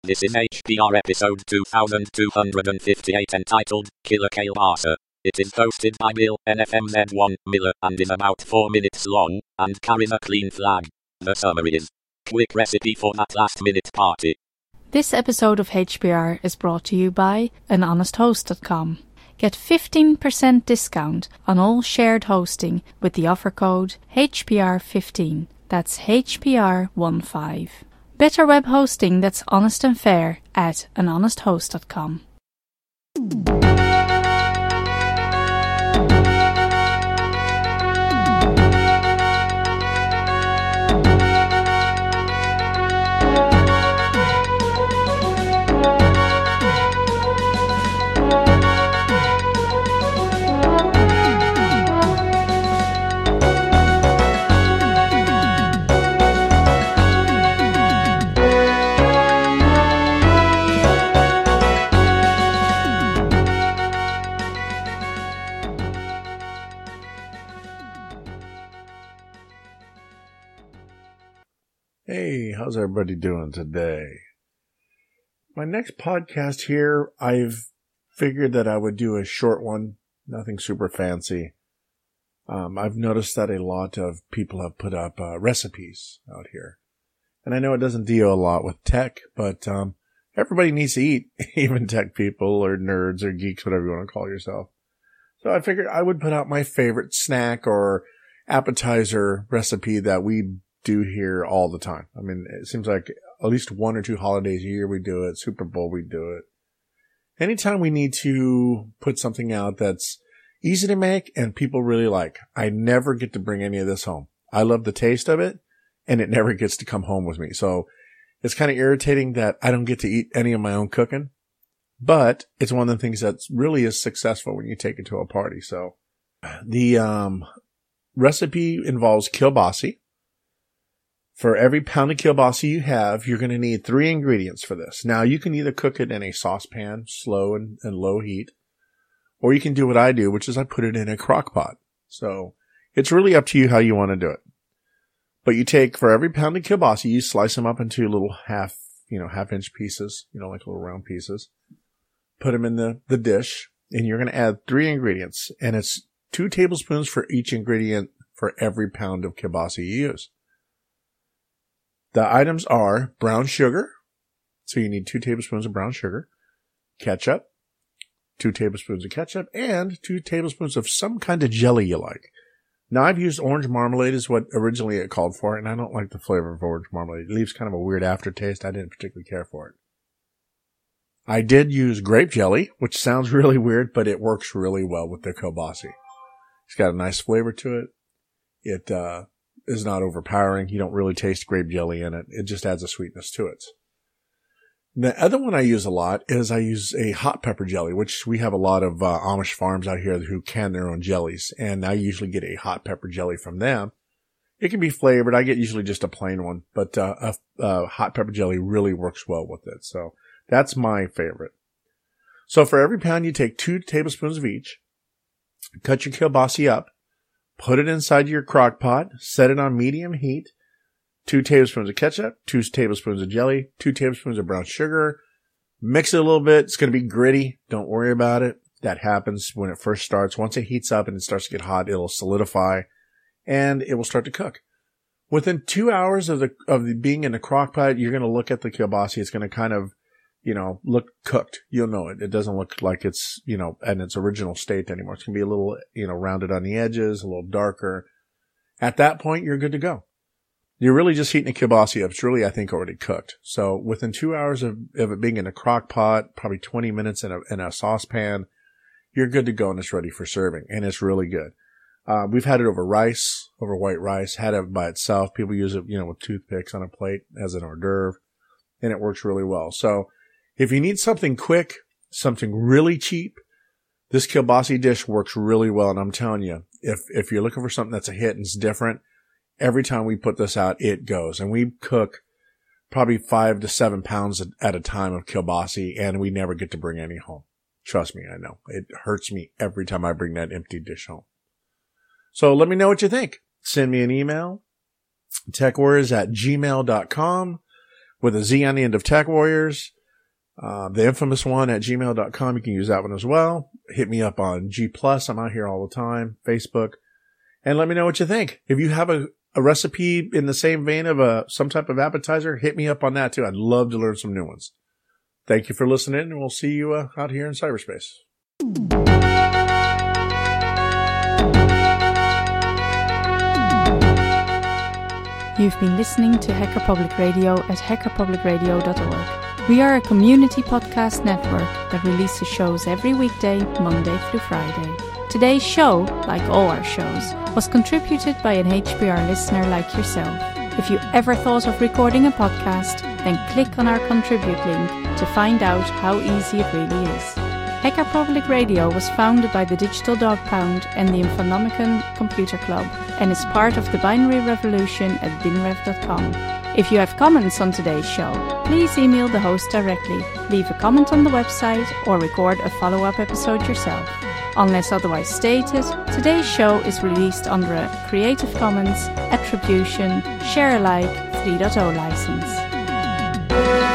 This is HPR episode 2258 entitled Killer Kielbasa. It is hosted by Bill NFMZ1 Miller and is about 4 minutes long and carries a clean flag. The summary is: quick recipe for that last-minute party. This episode of HPR is brought to you by anhonesthost.com. Get 15% discount on all shared hosting with the offer code HPR15. That's HPR15. Better web hosting that's honest and fair at anhonesthost.com. Hey, how's everybody doing today? My next podcast here, I've figured that I would do a short one, nothing super fancy. I've noticed that a lot of people have put up recipes out here. And I know it doesn't deal a lot with tech, but everybody needs to eat, even tech people or nerds or geeks, whatever you want to call yourself. So I figured I would put out my favorite snack or appetizer recipe that we do here all the time. I mean, it seems like at least 1 or 2 holidays a year we do it. Super Bowl we do it. Anytime we need to put something out that's easy to make and people really like. I never get to bring any of this home. I love the taste of it and it never gets to come home with me. So it's kind of irritating that I don't get to eat any of my own cooking, but it's one of the things that really is successful when you take it to a party. So the recipe involves kielbasa. For every pound of kielbasa you have, you're going to need 3 ingredients for this. Now, you can either cook it in a saucepan, slow and low heat, or you can do what I do, which is I put it in a crock pot. So it's really up to you how you want to do it. But you take, for every pound of kielbasa, you slice them up into little half-inch pieces, like little round pieces. Put them in the dish, and you're going to add 3 ingredients. And it's 2 tablespoons for each ingredient for every pound of kielbasa you use. The items are brown sugar. So you need 2 tablespoons of brown sugar, ketchup, 2 tablespoons of ketchup, and 2 tablespoons of some kind of jelly you like. Now, I've used orange marmalade is what originally it called for, and I don't like the flavor of orange marmalade. It leaves kind of a weird aftertaste. I didn't particularly care for it. I did use grape jelly, which sounds really weird, but it works really well with the kielbasa. It's got a nice flavor to it. It is not overpowering. You don't really taste grape jelly in it. It just adds a sweetness to it. The other one I use a lot is I use a hot pepper jelly, which we have a lot of Amish farms out here who can their own jellies. And I usually get a hot pepper jelly from them. It can be flavored. I get usually just a plain one, but a hot pepper jelly really works well with it. So that's my favorite. So for every pound, you take 2 tablespoons of each, cut your kielbasa up, put it inside your crock pot, set it on medium heat, 2 tablespoons of ketchup, 2 tablespoons of jelly, 2 tablespoons of brown sugar. Mix it a little bit. It's going to be gritty. Don't worry about it. That happens when it first starts. Once it heats up and it starts to get hot, it'll solidify and it will start to cook. Within 2 hours of the being in the crock pot, you're going to look at the kielbasa. It's going to kind of, look cooked. You'll know it. It doesn't look like it's, in its original state anymore. It's going to be a little, rounded on the edges, a little darker. At that point, you're good to go. You're really just heating the kielbasa up. It's really, I think, already cooked. So within 2 hours of it being in a crock pot, probably 20 minutes in a saucepan, you're good to go and it's ready for serving. And it's really good. We've had it over rice, over white rice, had it by itself. People use it, with toothpicks on a plate as an hors d'oeuvre, and it works really well. So if you need something quick, something really cheap, this kielbasa dish works really well. And I'm telling you, if you're looking for something that's a hit and it's different, every time we put this out, it goes. And we cook probably 5 to 7 pounds at a time of kielbasa, and we never get to bring any home. Trust me, I know. It hurts me every time I bring that empty dish home. So let me know what you think. Send me an email, techwarriors@gmail.com. with a Z on the end of Tech Warriors. The infamous one at gmail.com. You can use that one as well. Hit me up on G+. I'm out here all the time. Facebook. And let me know what you think. If you have a recipe in the same vein of some type of appetizer, hit me up on that too. I'd love to learn some new ones. Thank you for listening, and we'll see you out here in cyberspace. You've been listening to Hacker Public Radio at hackerpublicradio.org. We are a community podcast network that releases shows every weekday, Monday through Friday. Today's show, like all our shows, was contributed by an HPR listener like yourself. If you ever thought of recording a podcast, then click on our contribute link to find out how easy it really is. Hacker Public Radio was founded by the Digital Dog Pound and the Infonomicon Computer Club and is part of the binary revolution at binrev.com. If you have comments on today's show, please email the host directly, leave a comment on the website, or record a follow-up episode yourself. Unless otherwise stated, today's show is released under a Creative Commons Attribution Share Alike 3.0 license.